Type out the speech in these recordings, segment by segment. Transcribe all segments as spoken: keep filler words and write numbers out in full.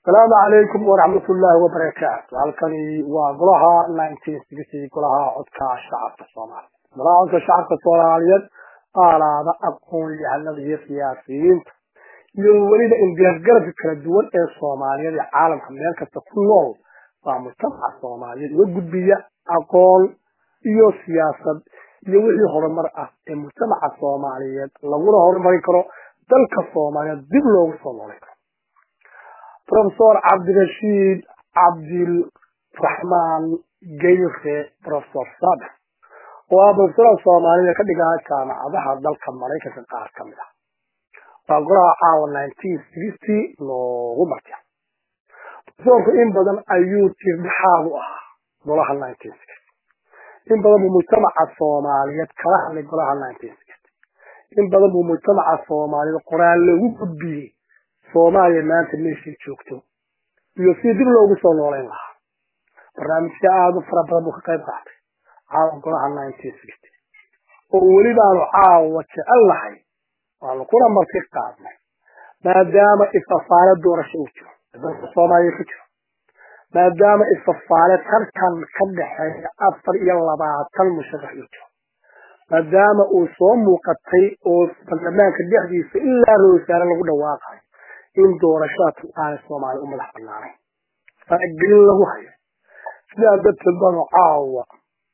السلام عليكم ورحمة الله وبركاته. halkani waa golaha nineteen sixty golaha codka shacabka Soomaaliyeed. golaha codka shacabka Soomaaliyeed qaalaada aqoon yahanada iyo siyaasiyiinta iyo waliba in gargarka kala duwan ee Soomaaliyeed ee caalamka meel kasta ku nool waa mujtamaca Soomaaliyeed oo gudbiya aqoon iyo siyaasad iyo wixii horumar ah ee mujtamaca Soomaaliyeed laguna horumarin karo dalka Soomaaliyeed dib loogu soo noolay. Professor Abdirashiid Cabdilraxmaan Geyre Professor Saad oo professor Soomaaliya ka dhigaa jaamacadaha dalka Mareykanka qaar ka mid ah. Waa golaha caawa nineteen sixty loogu martay. Professorku in badan ayuu tirdaxaad u ahaa golaha nineteen sixty. In badan buu mujtamaca Soomaaliyeed kala hadlay golaha nineteen sixty. In badan buu mujtamaca Soomaaliyeed qoraal lagu gudbiyay Soomaaliya maanta meeshii joogto iyo si dib loogu soo nooleyn lahaa. barnaamijka aad u fara badan buu ka qayb qaatay caawa golaha nineteen sixty oo weliba aanu caawa jecel lahay waanu kuna marti qaadnay maadaama ifafaale doorasho uu jiro dalka Soomaaliya ka jiro maadaama ifafaale tartan ka dhexeeya afar iyo labaatan musharax uu jiro maadaama uu soo muuqatay oo baarlamaanka dhexdiisa ilaa roosare lagu dhawaaqay in doorashada aan Soomaaliya u madax bannaanay faa'iido lagu hayo sida dadka badan caawa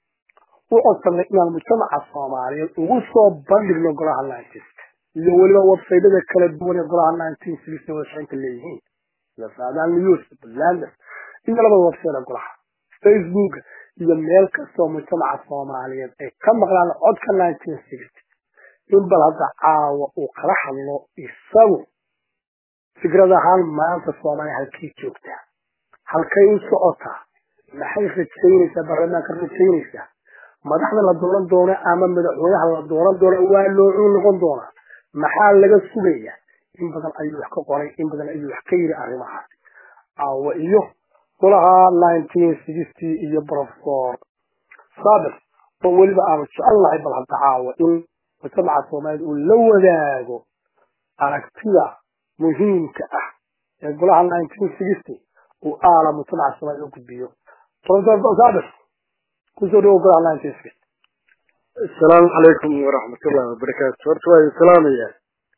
u codsanay in mujtamaca Soomaaliyeed ugu soo bandhigno golaha nineteen sixty iyo waliba website-da kala duwan ee golaha nineteen sixty oo shaqeynta leeyihiin la saadaan news Land in laba website golaha Facebook iyo meel kasta oo mujtamaca Soomaaliyeed ay ka maqlaan codka nineteen sixty in bal hadda caawa uu kala hadlo isagu fikrada ahaan maanta Soomaaliya halkii joogtaa halkay u socotaa maxay rajaynaysaa baarlamaanka rajaynaysaa madaxda la dooran doono ama madaxweynaha la dooran doono waa loo noqon doona maxaa laga sugayaa in badan ayuu wax ka qoray in badan ayuu wax ka yiri arrimahaas aawa iyo golaha nineteen sixty iyo Professor Saad oo waliba aan jecelahay bal hadda caawa in mujtamaca Soomaaliyeed uu la wadaago aragtida muhiimka ah ee golaha nineteen sixty oo aala mujtamaca Soomaaliyeed u gudbiyo. Professor Saad kusoo dhawo golaha nineteen sixty. السلام عليكم ورحمة الله وبركاته. ورتوي السلام يا.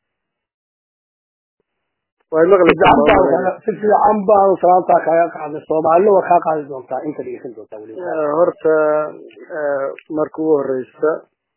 ومغلب جامبا في جامبا وسلامتا كايا قاعد الصومالي وكا قاعد دونتا انت اللي يخل دونتا ولي. هرتا مركو الرئيسة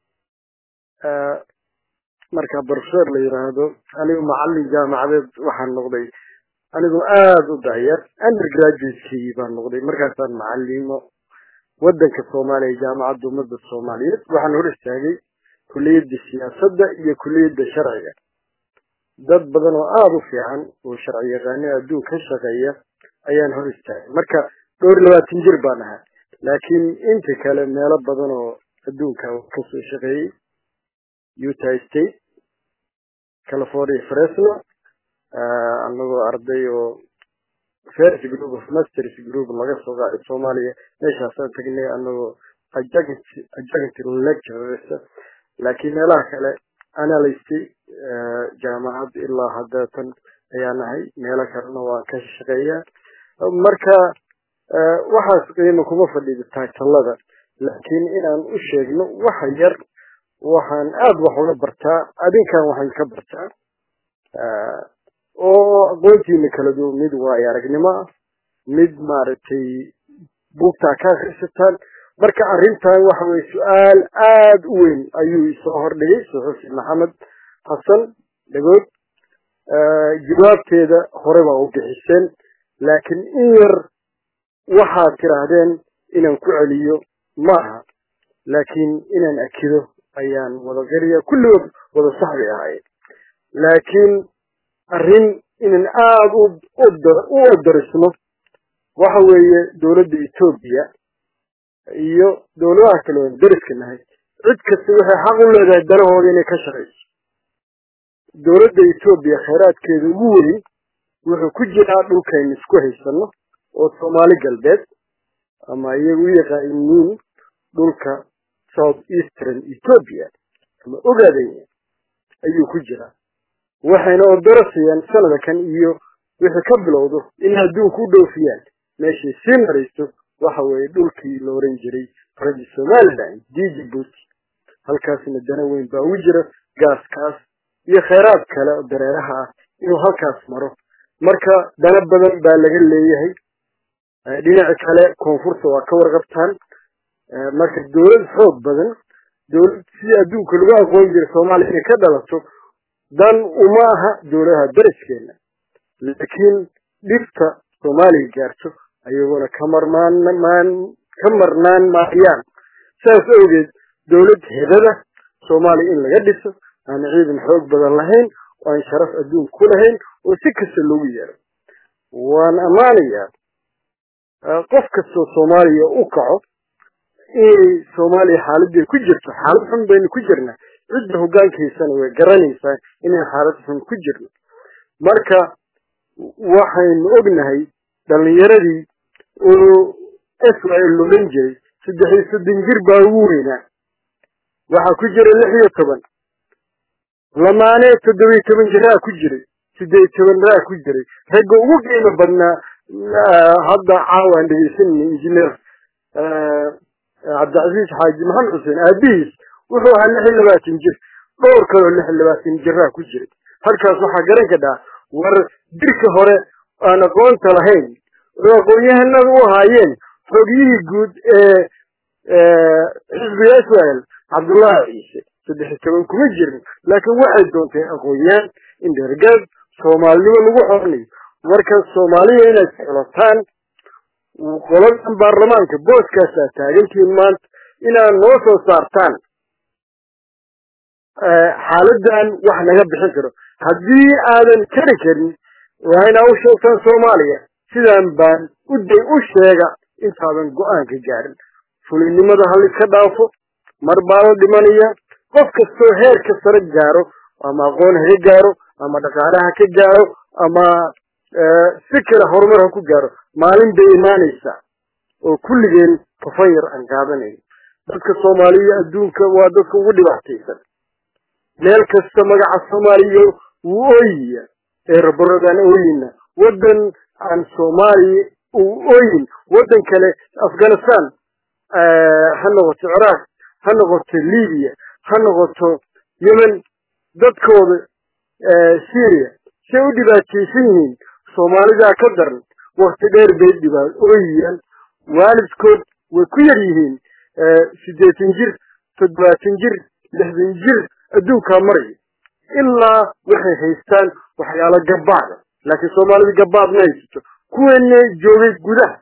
مركا برشور لي يرهدو أنا معلم جامعة وحن نقضي أنا ذو آد ودعير أنا جراجويت كي بان نقضي مركا صار معلم ودنك الصومالي جامعة دومد الصومالية وحن هرستاقي كلية السياسة هي كلية الشرعية dad badan oo aad u fiican oo sharci yaqaan adduunka ka shaqeeya ayaan hor istaagay marka dhowr iyo labaatan jir baan ahaa laakiin inta kale meelo badan oo adduunka ka soo shaqeeyay Utah State California Fresno anagoo arday oo first group of masters group laga soo qaaday Soomaaliya meeshaas aan tagnay anagoo adjunct lecturers laakiin meelaha kale analyst jaamacad ilaa haddatan ayaan ahay meelo kalena waan ka shaqeeyaa marka waxaas qiimo kuma fadhiyo taagtalada laakiin inaan u sheegno waxa yar waxaan aad wax uga bartaa adinkan waxaan ka bartaa oo aqoontiina kala duwan mid waa aragnimo mid maaragtay buugta ka akhrisataan marka arrintan waxa way su'aal aad u weyn ayuu soo hordhigay Suxufi Maxamed Xasan dhagood jawaabteeda hore baa u bixiseen laakiin in yar waxa tiraahdeen inaan ku celiyo maaha laakiin inaan akido ayaan wada gariya kulli wada saxbi ahay laakiin arrin inaan aad u u darisno waxa weeye dawladda Itoobiya iyo dawladaha kale oo dariska nahay cid kasta waxay xaq u leedahay dalahooda inay ka shaqeyso dawladda Itoobiya khayraadkeeda ugu weyn wuxuu ku jiraa dhulkayna isku haysano oo Soomaali galbeed ama iyagu yaqaaniin dhulka South Eastern Ethiopia ama ogaadeen ayuu ku jiraa waxayna oo darasayaan sanadkan iyo wixii ka bilowdo in adduunku u dhoofiyaan meeshii sii marayso waxa weeye dhulkii la oran jiray French Somaliland Djibouti halkaasna dana weyn baa u jira gaaskaas iyo kheyraad kale oo dareeraha ah inuu halkaas maro marka dana badan baa laga leeyahay dhinaca kale koonfurta waa ka warqabtaan marka dawlad xoog badan dawlad si adduunka lagu aqoon jiray Soomaaliya ka dhalato dan uma aha dawladaha dariskeena laakiin dhibta Soomaaliya gaarto ayaguna kamarmaan maan kamarnaan maayaan saas awgeed dawlad heedada Soomaaliya in laga dhiso aan ciidan xoog badan lahayn oo aan sharaf adduun ku lahayn oo si kasta loogu yeero waan amaanayaa qof kasta Soomaaliya u kaco ee Soomaaliya xaaladda ku jirto xaalad xun baynu ku jirnaa cidda hoggaankiisana way garanaysaa inay xaalad xun ku jirno marka waxaynu ognahay dhalinyaradii oo Israel loolan jiray saddex iyo soddon jir baa ugu weynaa waxa ku jira lix iyo toban lamaane toddoba iyo toban jir ku jiray siddeed iyo toban raa ku jiray ragga ugu qiimo badnaa hadda caawan dhigeysan injineer Cabdulaziz Xaaji Maxamed Xuseen aabis wuxuu ahaa lix iyo labaatan jir dhowr kale lix iyo labaatan jir ku jiray halkaas waxa garan ka dhaa war dirka hore aan aqoonta lahayn aqoonyahanadu u haayeen xogiyihii guud ee xisbiga Israel Cabdullaahi Ciise saddex iyo toban kuma jirin laakiin waxay doontay aqoonyahan in dhergad Soomaaliya lagu xorniyo marka Soomaaliya inay xulataan qolada baarlamaanka booskaas taagantiin maanta inaan noo soo saartaan xaaladan wax naga bixin karo haddii aadan kari karin waa inaa u sheegtaan Soomaaliya sidaan baan u day u sheega intaadan go'aan ka gaarin fulinimada hal iska dhaafo mar baa dhimanaya qof kastoo heerka sare gaaro ama aqoon ha gaaro ama dhaqaalaha ka gaaro ama si kale horumar ha ku gaaro maalin bay imaanaysaa oo kulligeen tafayir aan qaadanayn dadka Soomaaliya adduunka waa dadka ugu dhibaataysan meel kasta magaca Soomaaliya wuu ooyiya ee rabaradan ooyina wadan aan Soomaaliya uu ooyin wadan kale Afghanistan ha noqoto Iraq ha noqoto Liibiya ha noqoto Yemen dadkooda Syria si u dhibaataysan yihiin Soomaalida ka daran waqti dheer bay dhibaa ooyiyaan waalidkood way ku yar yihiin siddeetan jir toddobaatan jir lixdan jir adduunka maray ilaa waxay haystaan waxyaalo gabaad laakiin Soomaalida gabaad ma haysto kuweena joogay gudaha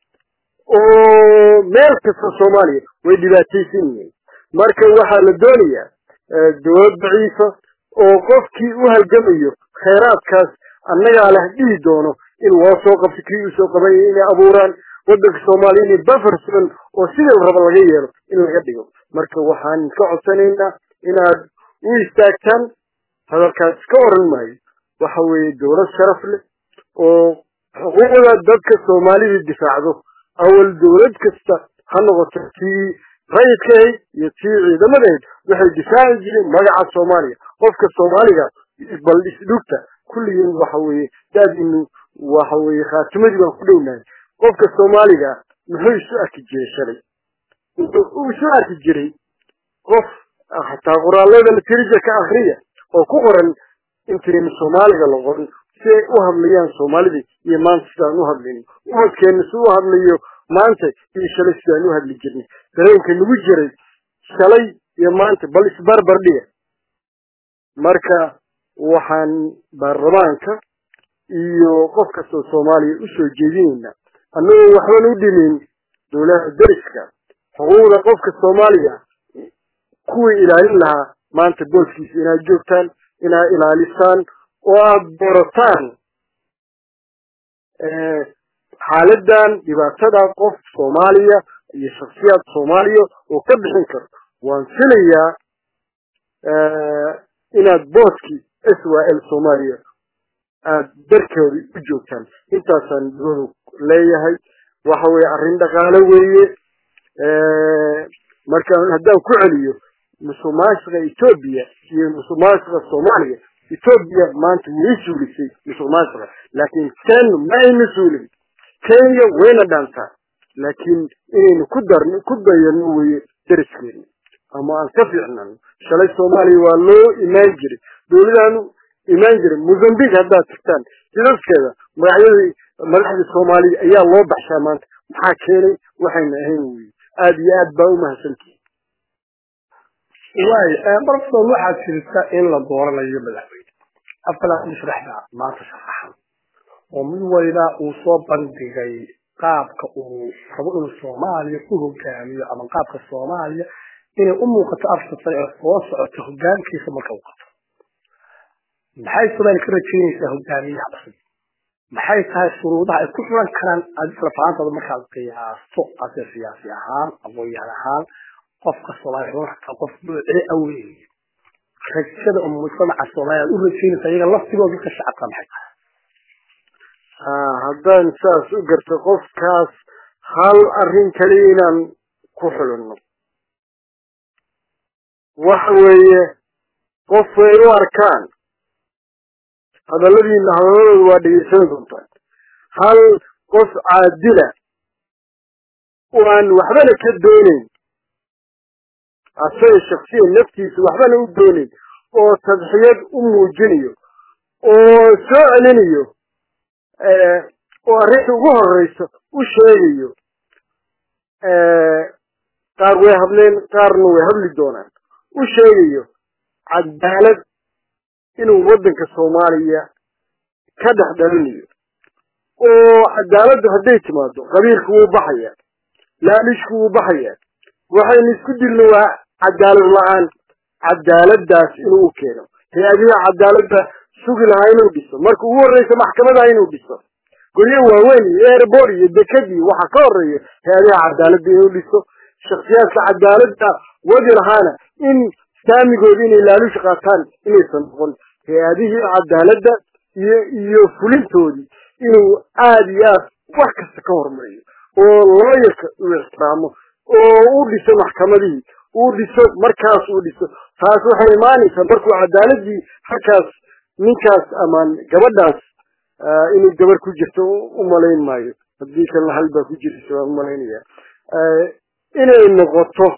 oo meel kasta Soomaaliya way dhibaataysan yihiin marka waxa la doonayaa dawlad daciifa oo qofkii u halgamayo kheyraadkaas annaga la dhigi doono in loo soo qabto kii u soo qabay inay abuuraan wadanka Soomaaliya in bufferson oo sidoo raba laga yeelo in laga dhigo marka waxaan ka codsanaynaa inaad u istaagtaan hadalkaas ka oran maayo waxa weeye dawlad sharaf leh oo xuquuqda dadka Soomaalida difaacdo awal dawlad kasta ha noqoto tii rayidka iyo tii ciidamadeed waxay difaaci jireen magaca Soomaaliya qofka Soomaaliga bal isdugta kulliin waxa weeye daadinu waxa weeye khaatimadi baan ku dhownahay qofka Soomaaliga muxuu isu arki jiray shalay uu isu arki jiray qof hataa qoraalada la tirija ka akhriya oo ku qoran intii Soomaaliga la qorin si ay u hadlayaan Soomaalida iyo maanta sidaan u hadlayno wadkeena si u hadlayo maanta iyo shalay sidaan u hadli jirnay dareenka nagu jiray shalay iyo maanta bal isbarbar dhiga marka waxaan baarlamaanka iyo qof kasta Soomaaliya u soo jeedinayna annagu waxaan u dhimin dawladda dariska xuquuqda qofka Soomaaliya kuwii ilaalin lahaa maanta boolkiisa inay joogtaan inay ilaalisaan oo aad barataan ee xaaladan dhibaatada qof Soomaaliya iyo shakhsiyaad Soomaaliya oo ka bixin karo waan filayaa ee inaad booski Israel Soomaaliya aad darkeedu u joogtaan intaasan doodo leeyahay waxa weeye arrin dhaqaale weeye ee marka haddaan ku celiyo musuqmaasuqa Ethiopia iyo musuqmaasuqa Soomaaliya Ethiopia maanta way suulisay musuqmaasuqa laakiin kan ma ay masuulin Kenya wayna dhaantaa laakiin inaynu ku darno ku dayano way dariskeena ama aan ka fiicnaan shalay Soomaaliya waa loo imaan jiray dawladanu imaan jiray Mozambique hadda tagtaan sidaskeeda magacyadii madaxda Soomaaliya ayaa loo baxshaa maanta maxaa keenay waxayna ahayn way aad iyo aad baa u mahadsantii واي برضه واحد في السائل للدورة اللي بدأت أفلا نشرح ده ما تشرحه ومن ويدا وصوب بندقي قابك وحبوء الصومالي يكون كامل أما قابك الصومالي إن أمه قد أفضل الطريقة ووصع تهجان كيف مكوقف بحيث ذلك الرجيني سهجاني يحبسي بحيث هاي الشروط هاي كفرا كان أجل رفعان هذا المكان قياس سوء أساسية في حال أبوي على حال قفك الصلاة يروح قف أولي كذا أم مجتمع الصلاة الرجيني سيجا الله سيقول لك الشعب كم حاجة هذا إنساس قرت قف كاس خال أرين كلينا كحلنا وحوي قف وأركان هذا الذي نحن الوادي سنتم هل قف عادلة وأن وحبنا كدونين الشيء الشخصي نفسي وحبنا كدونين وتضحيات أم جنيو وسؤالنيو وأريد وهو الرئيس وشيء قار ويهبلين قار ويهبلي دونان وشيء عدالة إنه ودنك الصومالية كدح دلني وعدالة هديت مادو قبيلك هو بحية لا ليشك هو بحية وحي نسكد اللي عدالة الآن عدالة داس إنه كينو هي هذه عدالة سوق العين وبيسو مركو هو الرئيس محكمة العين وبيسو قل لي وين ايربوري الدكدي وحكاري هذه عدالة بينه وبيسو شخصيات العدالة وجر هانا إن سامي قولين إلا لوش قاتان إنه سنقول هذه عدالة يفلين تودي إنه آديات وحكا سكور مريو والله يحترامه وديسو محكمة دي وديسو مركز وديسو فاسو حيماني فبركو عدالة دي حكاس ninkaas amaan gabadhaas inuu gabar ku jirto u malayn maayo hadii kale hal baa ku jirto waan malaynaya inay noqoto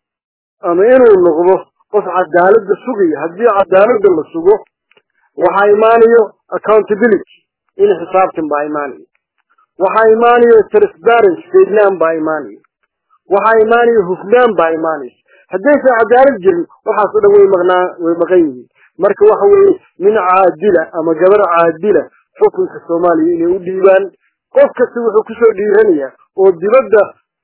ama inuu noqdo qof cadaalad sugay hadii cadaalad la sugo waxa imaanayo accountability in xisaabtan baa imaanayo waxa imaanayo transparency feedlaan baa imaanayo waxa imaanayo hufnaan baa imaanayo hadii cadaalad jirin waxa soo dhaweey maqnaa way maqan yihiin marka waxa weeye min caadila ama gabar caadila xukunka Soomaaliya inay u dhiibaan qof kasta wuxuu ku soo dhiiranaya oo dibadda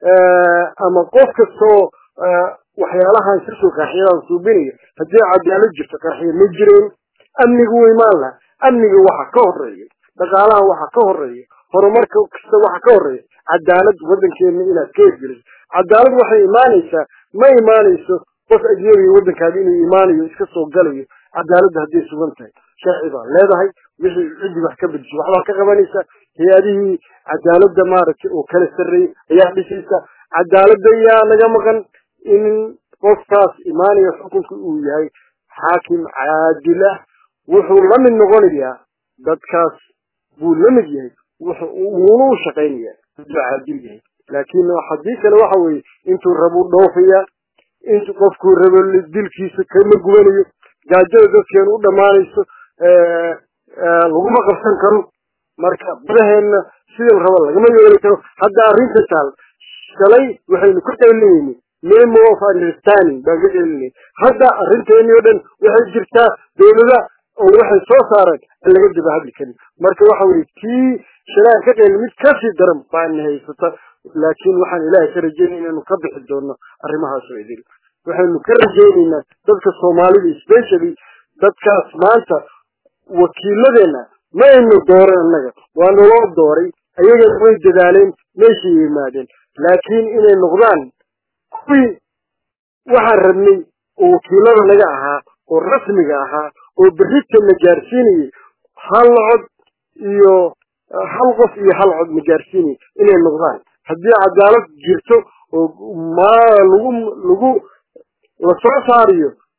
ama qof kasta waxyaalahan si soo qaxiyaan suubinaya hadii cadaalad jirto qaxiyo ma jireen amnigu way maala amnigu waxa ka horeeya dhaqaalaha waxa ka horeeya horumarka kasta waxa ka horeeya cadaalad wadankeena inaad ka hirgeliso cadaalad waxay imaanaysaa ma imaanayso qof ajnabi wadankaada inuu imaanayo iska soo galayo عدالة هذه سوونتها شاعبة لا ذهي مش عندي بحكي بدش وحلا كغبانيسا هي هذه عدالة دمارك وكل السري هي بسيسا عدالة يا نجمعن إن قصاص إيماني يحكم وياي حاكم عادلة وحول من نغنيا بدكاس بول من يجي وحول شقينيا عادلة لكن حديث الوحوي انتو الربو ضوفيا انتو قفكو الربو الدل كيس كم جوانيو جاجة dadkeen u dhamaanayso ee lagu ma qabsan karo marka baraheena sidii rabo laga ma yeeli karo hadda arinta taal shalay waxaynu ku qeylinaynay memo of understanding bagadeelni hadda arinteeni oo dhan waxay jirtaa dawladda oo waxay soo saareen laga dib hadli karin marka waxa weey tii shalay ka qeyl mid ka sii daran baan haysata laakiin waxaan ilaahay ka rajaynaynaa inuu ka bixi doono arrimahaas oo idil waxaynu ka rajaynaynaa dadka Soomaalida especially dadkaas maanta wakiiladeena ma aynu dooran anaga waa loo dooray ayaga way dadaaleen meeshii yimaadeen laakiin inay noqdaan kuwii waxaan rabnay oo wakiilada naga ahaa oo rasmiga ahaa oo berrita la gaarsiinayay hal cod iyo hal qof iyo hal cod la gaarsiinayay inay noqdaan haddii cadaalad jirto oo ma lagu lagu la soo saariyo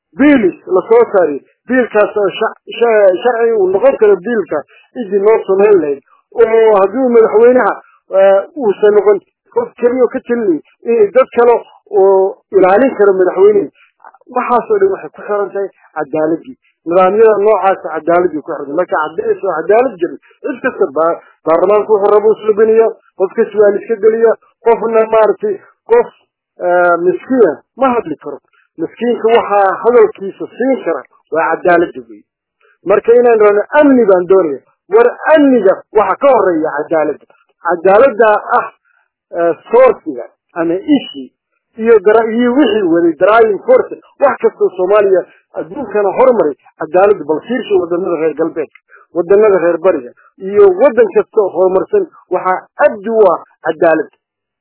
biilis la soo saari biilkaas sharci uu noqon karo biilka idii noo samayn lahayd oo hadduu madaxweynaha uusan noqon qof keliya ka talin in dad kale oo ilaalin karo madaxweynaha waxaasoo dhan waxay ku xiran tahay cadaaladii nidaamyada noocaas cadaaladii ku xiran marka cadays oo cadaalad jirin cid kasta baarlamaanku wuxuu rabo isla biniyo qofka su'aal iska geliya qofna maartay qof miskiin ma hadli karo miskiinka waxa hadalkiisa siin kara waa cadaalada weey marka inaan rano amni baan doonaya war amniga waxa ka horeeya cadaalada cadaalada ah soorsiga ama ishi iyo daraayi wixii wali daraayin force wax kasta Soomaaliya adduunkana hormaray cadaalad balfiirsho wadannada reer galbeed wadannada reer bariga iyo wadan kasta horumarsan waxa abdu waa cadaalad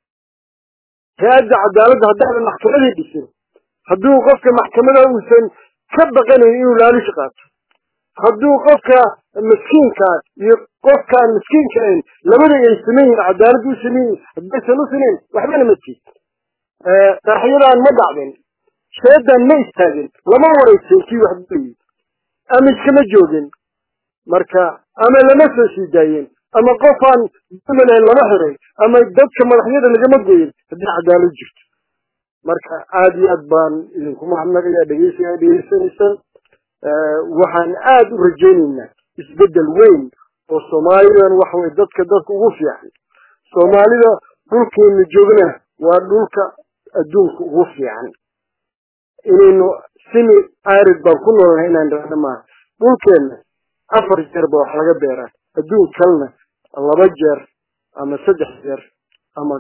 هذا عدالة هذا المحكمة بيصير هدو قفك محكمة وسن كبقنا إنه لا لشقات هدو قفك مسكين كان يقف كان مسكين كان لما يسمين عدالة وسنين بس له سنين وحنا مسكين ترحيل عن مضعين شهدا ما يستاجن لما وريت شيء واحد بي أمس كما جوجن مركا أما لما سوي داين أما قفان من المنهري أما يدك مرحيل اللي جمد جيل هذه عدالة جفت مركا عادي أدبان إذنكم محمد يا دقيسي يا دقيسي نسان وحان آد رجينينا يسبدل وين والصوماليا وحو يدك دك وغف يعني صوماليا دولك من جوجنا ودولك الدولك وغف يعني إنه سمي عارض بانكونا هنا عندنا ما دولك أفر جربوا حلقة بيرا الدول كلنا الله بجر أما سدح جر أما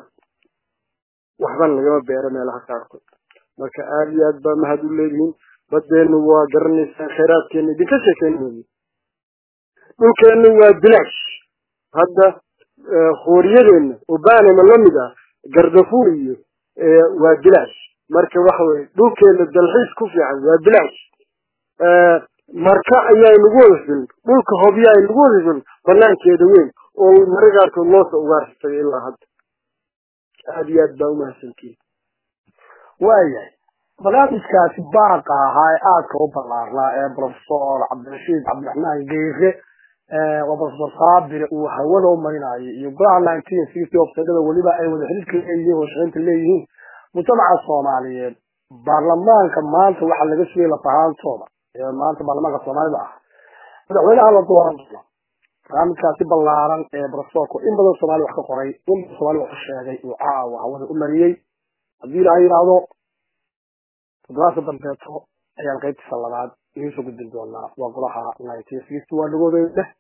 وحبان لقما بيرا ميلها كاركو marka aad iyo aad ba mahad u leeyihiin badeenu waa garanaysaa khayraadkeena idinka sheekeynayay dhulkeenu waa bilaash hadda khooriyadeena oo baanama la mid ah gardafuur iyo waa bilaash marka waxa weeye dhulkeena dalxiis ku fiican waa bilaash marka ayaa lagu wadafin dhulka hobya ay lagu wadafin banaankeeda weyn oo maragaarka loo soo ugaartay ilaa hadda aad iyo aad baa u mahadsantiin waayahay barnaamijkaasi baaqa ahaa ee aadka u ballaarnaa ee professor cabdirashiid cabdiraxmaan geere waa professor saabir uu hawada u marinayo iyo golaha nineteen sixty ofsadada weliba ay wada xiriirka leeyihiin oo shaqaynta leeyihiin mujtamaca soomaaliyeed baarlamaanka maanta waxaa laga sugay lafahaantooda ee maanta baarlamaanka soomaalida ah madaxweynaha la dooran doono barnaamijkaasi ballaaran ee professorku in badan soomaali wax ka qoray in soomaali wax sheegay uu caawa hawada u mariyey haddii la yiraahdo toddobaadka dambeeto ayaan qaybtiisa labaad idiin soo gudbin doonaa waa golaha nineteen sixty waa dhagoodeeda